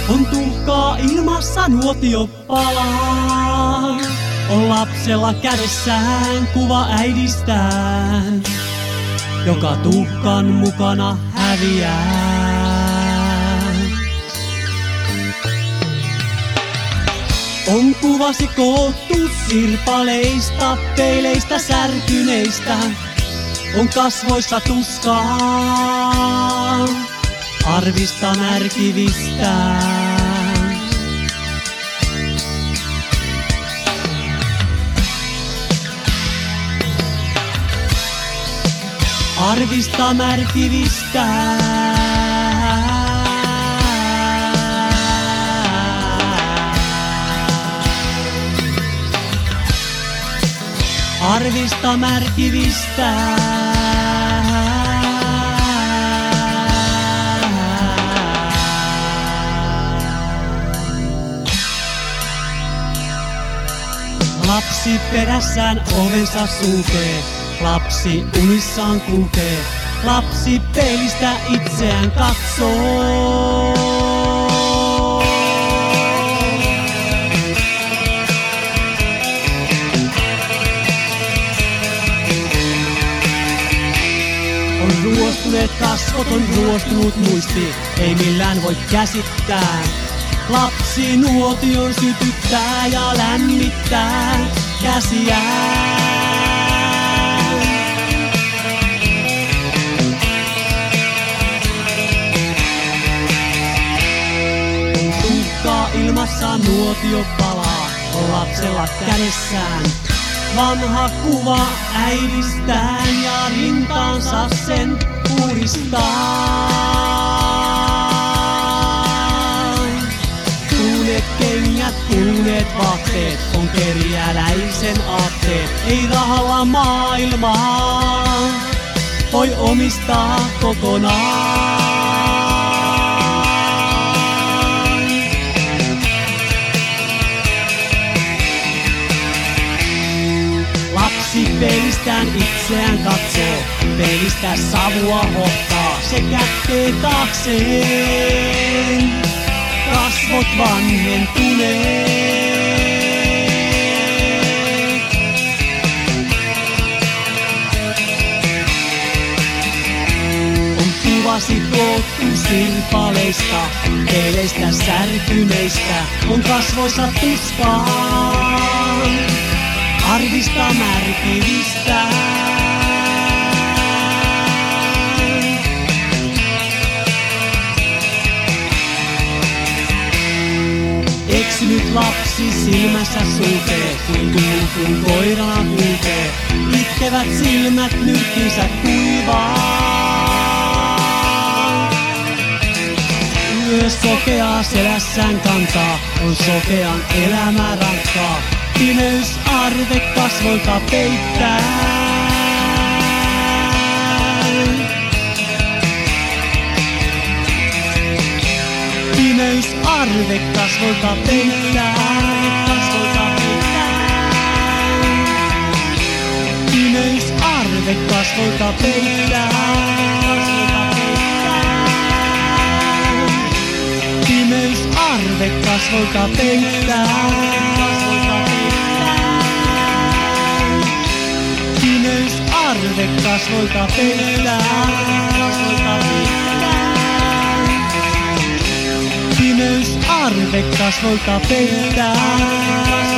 On tuhkaa ilmassa nuotio palaa. On lapsella kädessään kuva äidistään, joka tuhkan mukana häviää. On kuvasi koottu sirpaleista, peileistä särkyneistä. On kasvoissa tuskaa, arvista märkivistä. Arvista märkivistä. Arvista märkivistä. Lapsi perässään ovensa sulkee. Lapsi unissaan kulkee, lapsi peilistä itseään katsoo. On ruostuneet kasvot, on ruostunut muisti, ei millään voi käsittää. Lapsi nuotion sytyttää ja lämmittää käsiään. Ilmassa nuotio palaa, on lapsella kädessään vanha kuva äidistään ja rintaansa sen puristaa. Kuluneet kengät, kuluneet vaatteet, on kerjäläisen aatteet. Ei rahalla maailmaa voi omistaa kokonaan. Lapsi peilistään itseään katsoo, peilistä savua hohtaa, se kätkee taakseen kasvot vanhentuneet. On kuvasi koottu sirpaleista, peileistä särkyneistä, on kasvoissa tuskaa. Arvista märkivistä. Eksynyt lapsi silmässä sulkee, tuntuu kun koirana kulkee. Itkevät silmät nyrkkinsä kuivaa. Myös sokeaa selässään kantaa, on sokean elämä rankkaa. Pimeys arve kasvoilta peittää. Pimeys arve kasvoilta peittää. Pimeys arve kasvoilta peittää. Pimeys arve kasvoilta peittää. Pimeys arve kasvoilta peittää. Pimeys arve kasvoilta peittää.